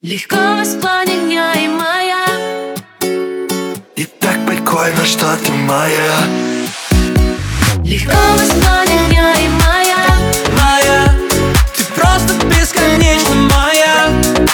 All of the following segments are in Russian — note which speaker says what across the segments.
Speaker 1: Легко воспламеняемая.
Speaker 2: И так прикольно, что ты моя.
Speaker 1: Легко воспламеняемая.
Speaker 3: Моя, ты просто бесконечно моя.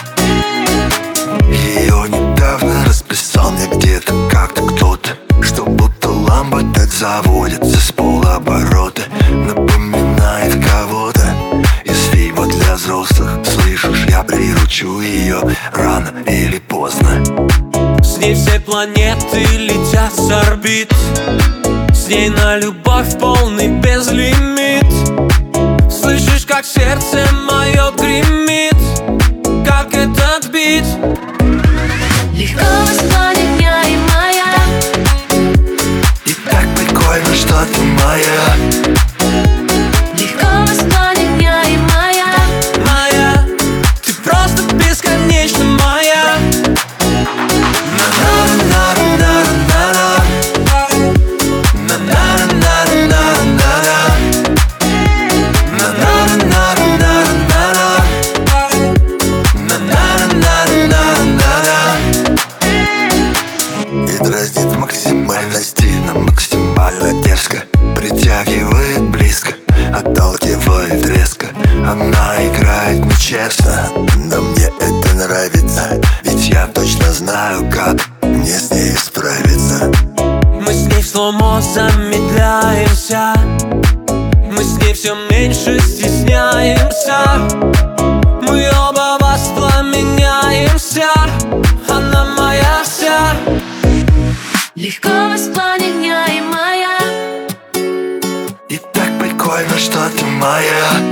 Speaker 2: Ее недавно расписал мне где-то как-то кто-то, что будто ламба так заводится с полоборота. Напоминает кого-то из фильма для взрослых. Слышишь, я приручу ее рано или поздно.
Speaker 3: С ней все планеты летят с орбит. С ней на любовь полный безлимит. Слышишь, как сердце мое гремит, как этот бит.
Speaker 1: Легко воспламеняемая.
Speaker 2: И так прикольно, что ты моя.
Speaker 1: Легко воспламеняемая.
Speaker 3: Моя, ты просто бесконечно моя.
Speaker 2: И дразнит максимально стильно, максимально дерзко. Притягивает близко, отталкивает резко. Она играет нечестно, но мне это нравится. Ведь я точно знаю, как мне с ней справиться.
Speaker 3: Мы с ней в слоумо замедляемся. Мы с ней все меньше стесняемся. Мы оба воспламеняемся. Она моя вся.
Speaker 1: Легко воспламеняемая.
Speaker 2: И так прикольно, что ты моя.